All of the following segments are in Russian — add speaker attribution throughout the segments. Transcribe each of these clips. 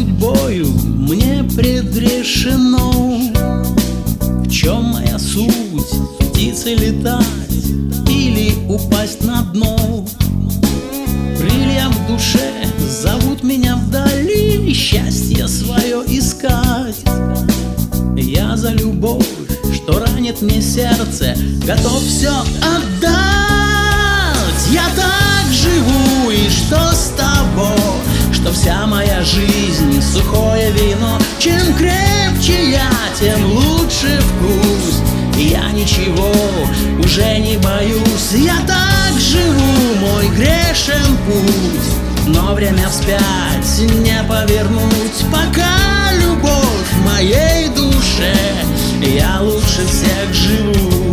Speaker 1: судьбою мне предрешено. В чем моя суть? Птицей летать или упасть на дно? Крылья в душе зовут меня вдали, счастье свое искать. Я за любовь, что ранит мне сердце, готов все отдать. Я так живу, и что с того, что вся моя жизнь сухое вино. Чем крепче я, тем лучше вкус. Я ничего уже не боюсь. Я так живу, мой грешен путь, но время вспять не повернуть. Пока любовь в моей душе, я лучше всех живу.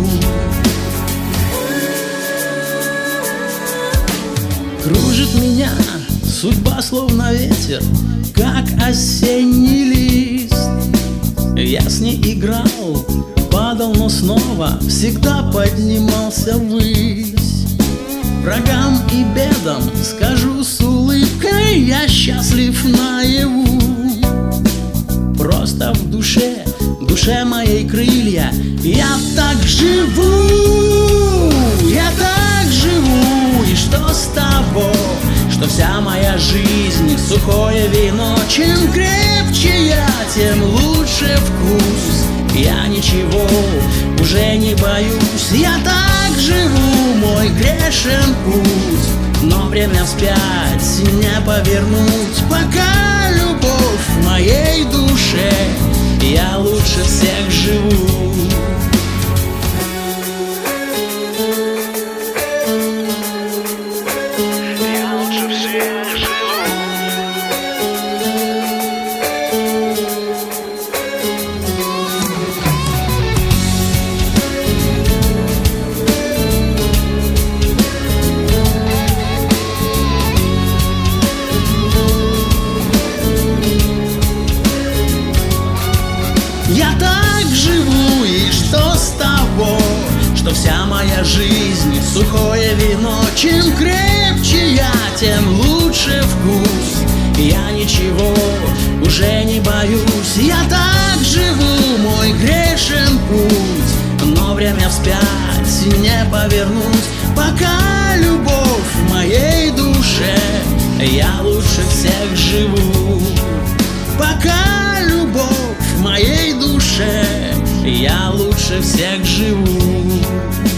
Speaker 1: Кружит меня судьба словно ветер, как осенний лист. Я с ней играл, падал, но снова всегда поднимался ввысь. Врагам и бедам скажу с улыбкой: я счастлив наяву. Просто в душе моей крылья. Я так живу, я так живу. И что с того, что вся моя жизнь сухое вино? Чем крепче я, тем лучше вкус. Я ничего уже не боюсь. Я так живу, мой грешен путь, но время вспять не повернуть. Пока любовь в моей душе, я лучше всех живу. Я так живу, и что с того, что вся моя жизнь сухое вино? Чем крепче я, тем лучше вкус. Я ничего уже не боюсь. Я так живу, мой грешен путь, но время вспять не повернуть. Пока любовь в моей душе, я лучше всех живу. Пока любовь в моей душе, я лучше всех живу.